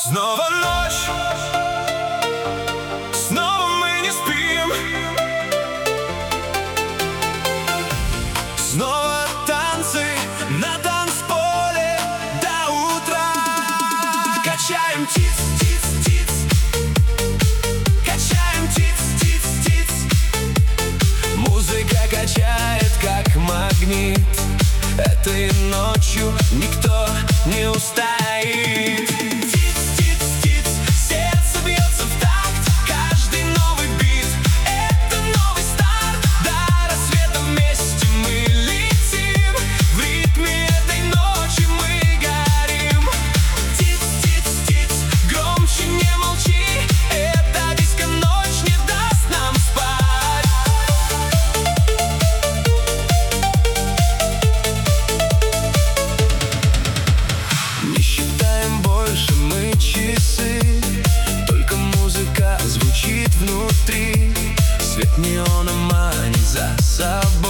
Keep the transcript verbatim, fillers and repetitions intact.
Снова ночь, снова мы не спим, снова танцы на танцполе до утра. Качаем тиц, тиц, тиц, качаем тиц, тиц, тиц. Музыка качает как магнит, этой ночью никто не устоит. Внутри свет неона манит за собой.